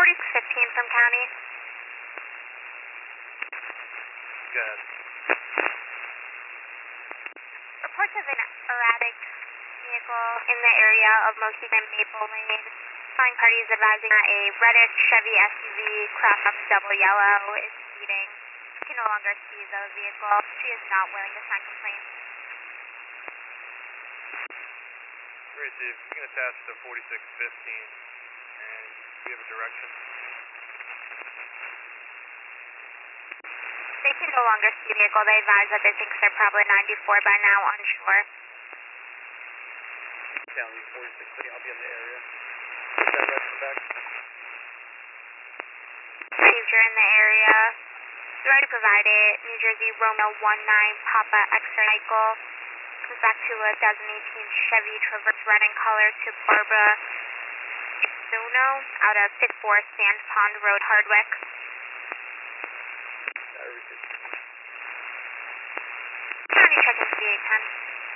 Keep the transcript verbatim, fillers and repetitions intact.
forty-six fifteen from county. Good. Reports of an erratic vehicle in the area of Mohican Maple Lane. Calling parties advising that a reddish Chevy S U V crossed off double yellow is speeding. She can no longer see the vehicle. She is not willing to sign complaints. Great, Dave. You can attach to forty-six fifteen, and we have a direction. They can no longer see the vehicle. They advise that they think they're probably ninety-four by now on shore. County forty-six fifteen, I'll be in the area. Put that rest back. Received, you're in the area. You already provided New Jersey Romeo one nine Papa X-ray Michael. Comes back to a two thousand eighteen Chevy Traverse red in color to Barbara Isuno out of fifty-four Sand Pond Road, Hardwick. County check in C eight ten.